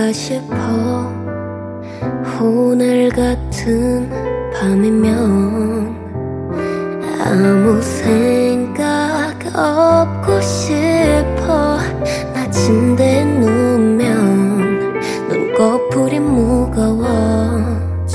아닌가 싶어. 오늘 같은 밤이면 아무 생각 없고 싶어. 나 침대에 누우면 눈꺼풀이 무거워져.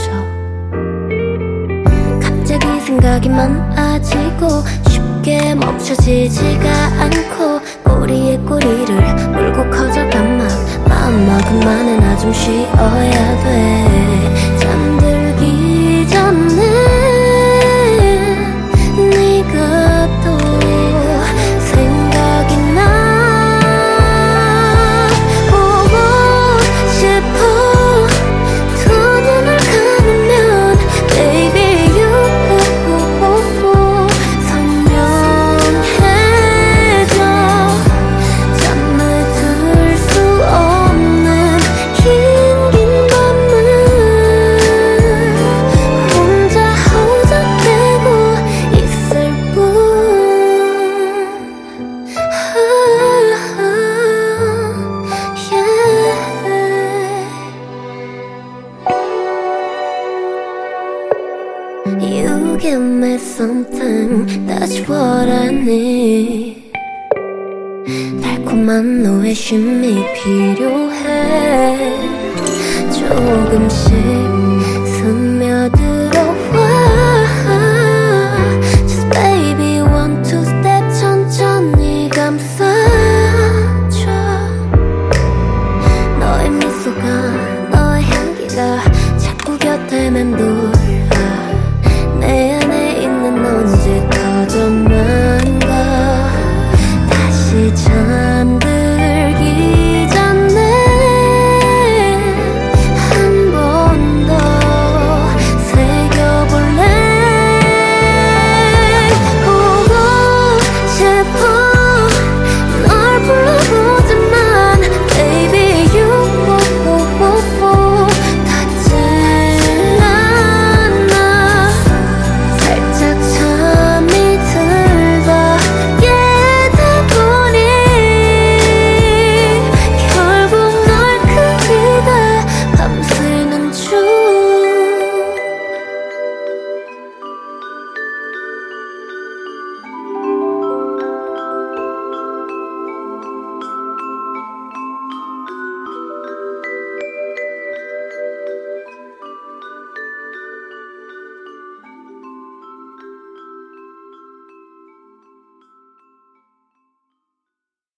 갑자기 생각이 많아지고 쉽게 멈춰지지가 않고 꼬리에 꼬리를 물고 커져간 마음만은 나 좀 쉬어야 돼. 잠들기 전에 네가 또 생각이 나. 보고 싶어. 두 눈을 감으면 Baby you 선명해져. 잠을 들 수 없는 긴 밤을 혼자 허전대고 있을 뿐. You give me something, that's what I need. 달콤한 너의 쉼이 필요해. 조금씩 스며들